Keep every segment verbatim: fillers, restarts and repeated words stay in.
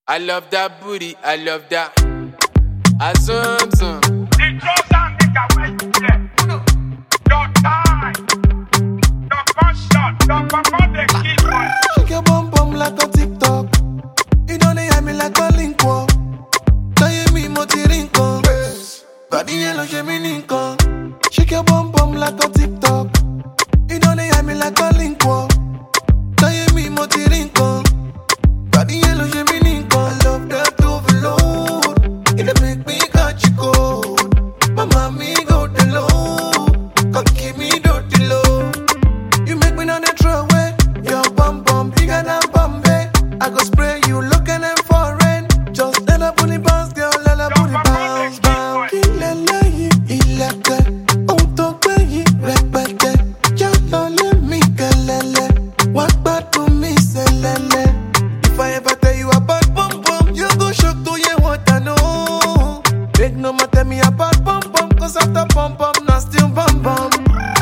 I love that booty, I love that. I zoom zoom. The chosen nigga where you get. Your time. Your gunshot. Your papa they kill one. Shake your bum bum like a TikTok. You don't hear me like a link walk. Tell me moti rinko. Body yellow shemi ninko. Shake your bum bum like a TikTok. You don't hear me like a link walk. Tell me moti rinko. Body yellow shemi ninko. I love that overload. It make me catch you cold. My mommy go the low. Come keep me dirty low. You make me not throw away. Your bum bum bigger than Bombay. I go spray you looking at foreign. Just let a booty bounce, girl, let a booty bounce, bounce. Ilele yi ileke, auto kwe yi repete. Jalo le mi kelele, wakba to mi selele. If I ever tell you about bum bum, you go shock to you what I know. Big no matter tell me about bum bum, cause after bum bum, now still bum bum.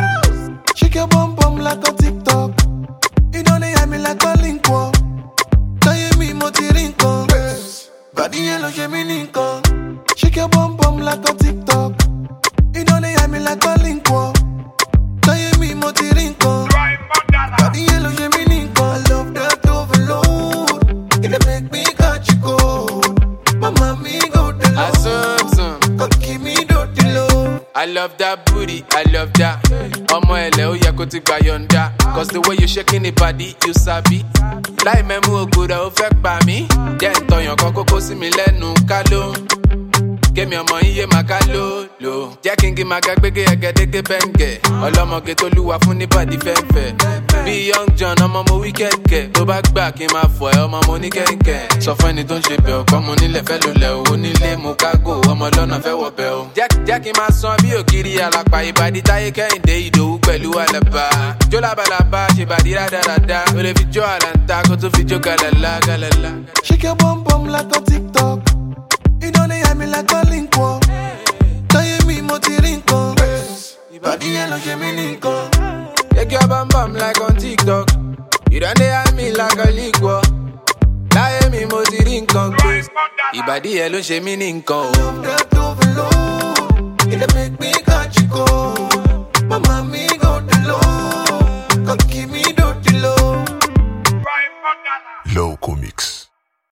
Shake your bum bum like a TikTok. You don't hear me like a link walk. Tell me moti rinko. Body yellow shemi ninko. Shake your bum bum like a TikTok. You don't hear me like a link walk. Tell me moti rinko. Body yellow shemi ninko. I love that overload. It make me catch you cold. My mommy go the low. I zoom zoom. Come keep me dirty low. I love that booty, I love that. Omo ele o ya ko ti gba yonda. Cause the way you shaking the body, you sabi. Like memu ogbura o fẹ́ pa mí. Jẹ́ ìtọ̀yàn kan kókó sí mi lẹ́nu ká ló. Kémi ọmọ iye máa ká ló lò. Jẹ́ kí n kí máa gbégbé ẹgẹdẹgẹ bẹ́ǹgẹ̀. Ọlọ́mọge tó lúwa fún ní bàdí fẹ́ǹfẹ́. Bí Young John ọmọ mo wí kẹ̀kẹ́. Tó bá gbà kí n máa fọ̀ ẹ́ ọmọ mo ní kẹ̀kẹ́. Sọ fún ẹni tó ń ṣe bẹ̀ ọ̀pọ̀ mo nílẹ̀ fẹ́ lò lẹ̀ owó nílé mo kágò ọmọ lọ́nà fẹ́ wọ̀ bẹ̀ o. Jẹ́ kí n máa san bí ògiri àlàpà ìbàdí táyé kẹ́hìndé ìdòwú pẹ̀lú àlàbà. Jó labalábá ṣe bàdí rádaràda. O lè fi jó àlàntà kó tó fi jó gàlàlà gàlàlà. Shake your bum bum like a TikTok. You don't hear me like a link walk. Tell me moti rinko. Body yellow shemi ninko. Shake your bum bum like on TikTok. You don't hear me like a liquor. Láyé mi mo ti rí nǹkan gbé. Ìbàdí ẹ ló ṣe mí ní nǹkan o. Love that overload. It make me